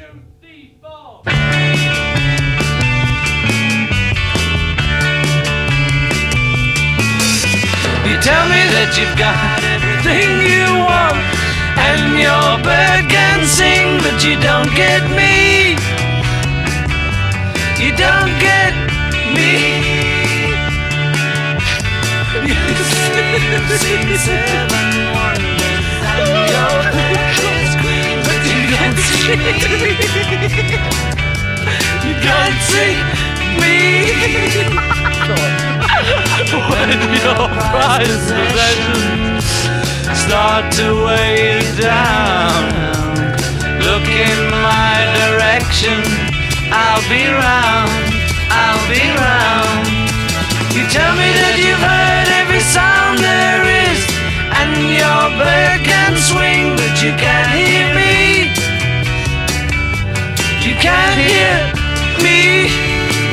3, 4. You tell me that you've got everything you want, and your bird can sing, but you don't get me. You don't get me. You've seen 7 wonders and your bird scream, but you can't see me. You can't see me. When your prized possessions start to weigh you down, look in my direction, I'll be round, I'll be round. You tell me that you've heard every sound there is, and your bird can swing, but you can't hear me. You can't hear me.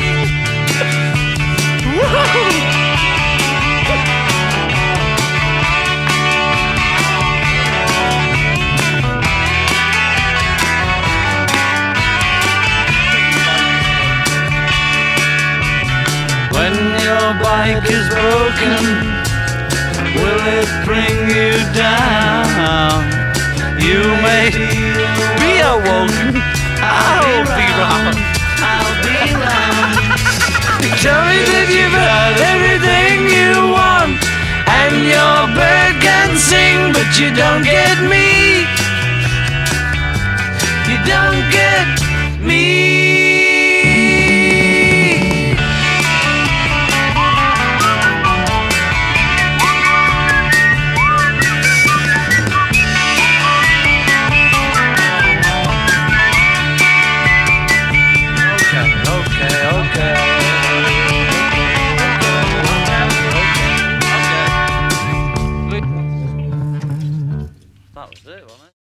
When your bike is broken, will it bring you down? You may be awoken, I'll be round, I'll be round. Tell me that you've had everything you want, and your bird can sing, but you don't get me. You don't get me. That was it, wasn't it?